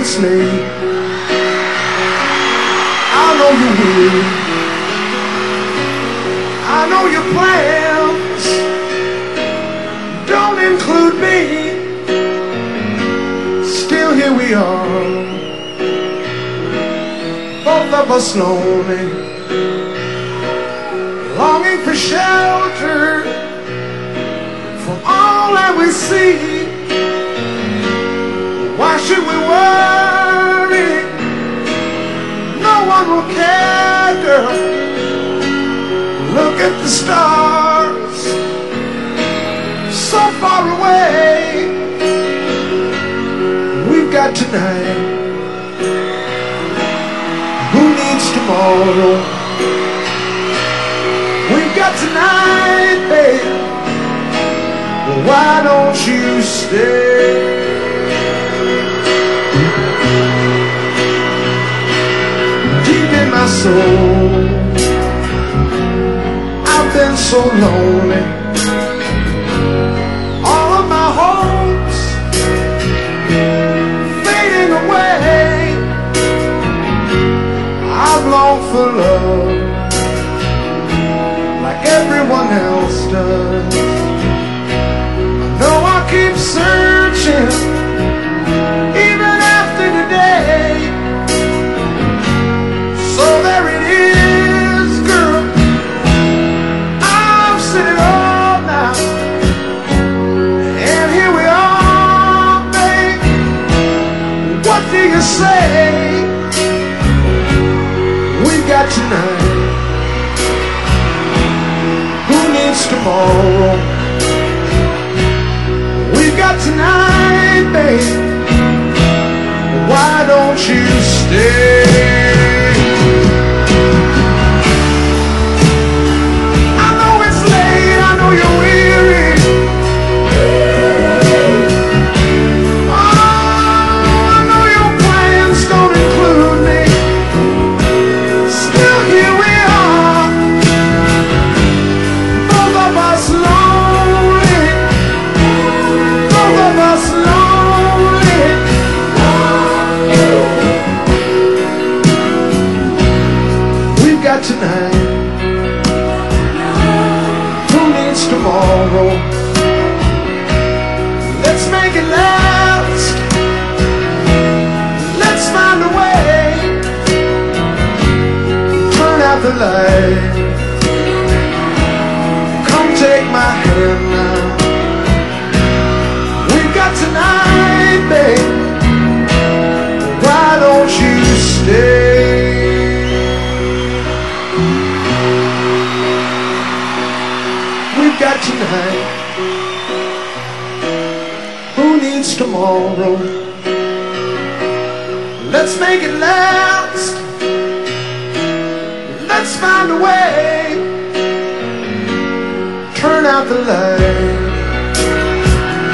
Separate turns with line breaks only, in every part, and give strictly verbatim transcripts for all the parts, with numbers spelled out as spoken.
it's late, I know you're weary, I know your plans don't include me. Still here we are, both of us lonely, longing for shelter from all that we see. Why should we worry? No one will care, girl. Look at the stars, so far away. We've got tonight, who needs tomorrow? We've got tonight, babe. Well, why don't you stay? Deep in my soul, I've been so lonely. All of my hopes fading away. I've longed for love like everyone else does. I know I keep searching even after today. So there it is, girl, I'm sitting all now, and here we are, babe. What do you say? We've got tonight, who needs tomorrow? We've got tonight, babe. Why don't you stay? I know it's late, I know you're weary. Oh, I know your plans don't include me. Still here we are, both of us lonely, both of us lonely. We've got tonight, who needs tomorrow? Let's make it last, let's find a way. Turn out the light, come take my hand now. We've got tonight, babe. Why don't you stay? We've got tonight, who needs tomorrow? Let's make it last, let's find a way. Turn out the light,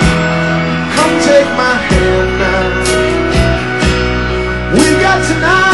come take my hand now. We've got tonight.